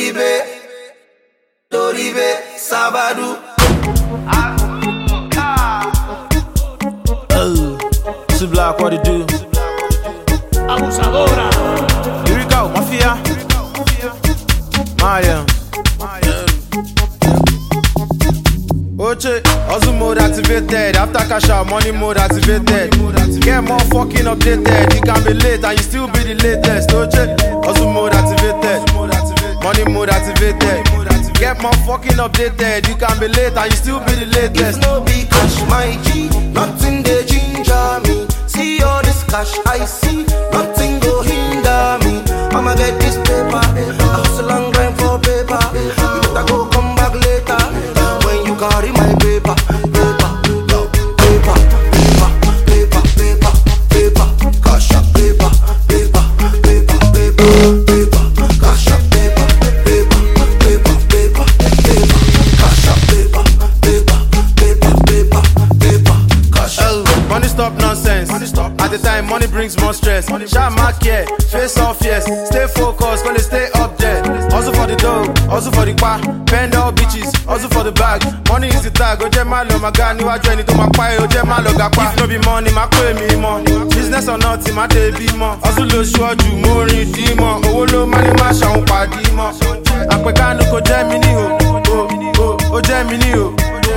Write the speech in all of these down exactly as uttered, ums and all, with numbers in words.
Toribe, Toribe, Sabadu. Oh, it's Black, what it do? Abusadora. Here we go, Mafia. Maria. Oche, hustle mode activated. After cash out, money mode activated. Get more fucking updated. You can be late and you still be the latest. Oche, hustle mode activated. Money mode activated. Get more fucking updated. You can be late and you still be the latest. If no be cash, my G, nothing they ginger me. See all this cash I see, nothing go hinder me. I'ma get this paper, I hustle and grind for paper. You better go come back later when you carry my paper, paper, no, paper, paper, paper, paper, paper, cash up paper, paper, paper, paper, paper, cash up paper, paper, paper, paper, paper, cash up paper, paper, paper, paper, paper, cash up. Money stop nonsense. Money stop. At the time, money brings more stress. Sharp mark here, face off yes. Stay focused, gonna stay up there. Also for the dough, also for the bar. Bend all bitches, also for the bag. Money is the tag. Oje malo magani wa join to my pie. Oje malo gapa. If no be money, my pay me more. Business or nothing, my day be more. Also lo show you more in demon. Owo lo money ma shawun padi mo. Apekanu ko Gemini o, o, o, o Gemini o.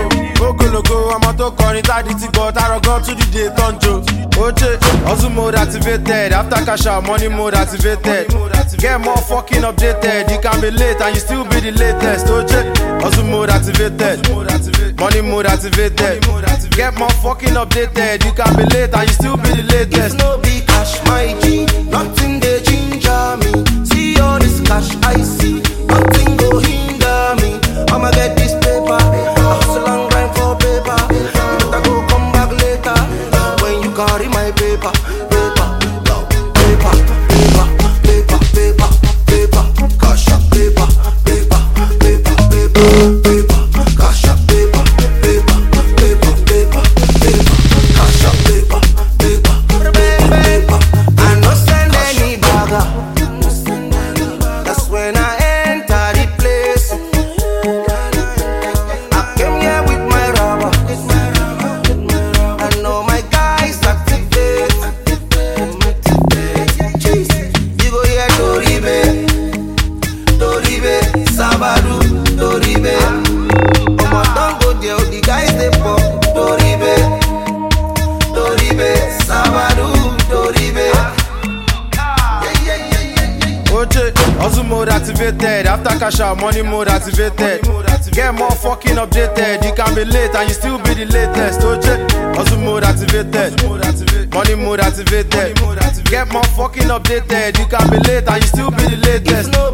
Ogologo, I'm to kọrin tadi ti gbọ́ tarogan to the day tonjo. Oche, hustle mode activated. After cash out, money mode activated. Get more fucking updated. You can be late and you still be the latest. Oche, hustle mode activated. Money mode activated. Get more fucking updated. You can be late and you still be the latest. If no be cash, my G, nothing they ginger me. See all this cash I see, nothing go hinder me. I'ma get this paper, I hustle and grind for paper. You better go come back later when you carry my paper, paper, no, paper, paper, paper, paper, paper, cash up paper, paper, paper, paper, paper, cash up paper, paper, paper, paper, paper, cash up paper, paper, paper, paper. I no send any bagger. That's when I enter the place. I came here with my rubber. I know my guys activate. You go here Toribe, Toribe, Sabadu, Toribe. Omo don't go there, the guys they pop. Toribe, Toribe, Sabadu, Toribe. Oche, hustle mode activated. After cash out, money mode activated. Get more fucking updated. You can be late and you still be the latest. Oche, hustle mode activated. Money mode activated. Get more fucking updated. You can be late and you still be the latest. If no